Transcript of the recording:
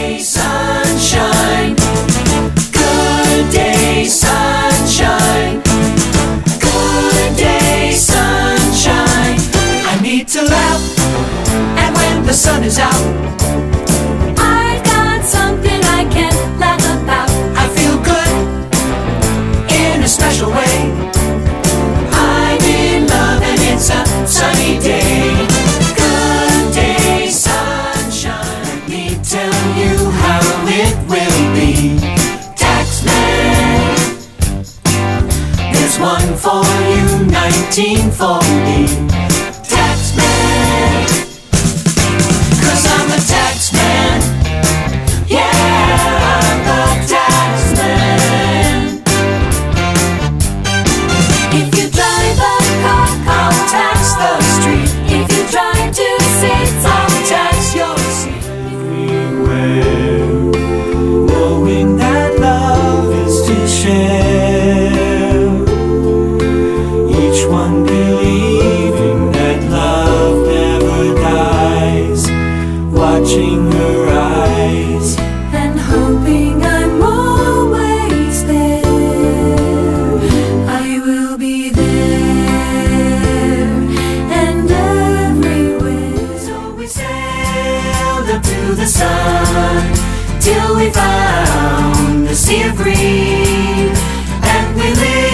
day, sunshine. Good day, sunshine. Good day, sunshine. I need to laugh, and when the sun is out, I've got something I can laugh about. I feel good in a special way. I'm in love and it's a sunny day. Good day, sunshine. Let me tell you how it will be. Taxman, there's one for you, 19 for me. Taxman, 'cause I'm a taxman. Yeah, I'm a taxman. If you drive a car, I'll tax the street. if you drive to sit, I'll tax your seat. Everywhere, knowing that love is to share. Each one believing that love never dies. Watching her eyes. and hoping I'm always there. I will be there and everywhere. So we sailed up to the sun till we found the sea of green, and we lived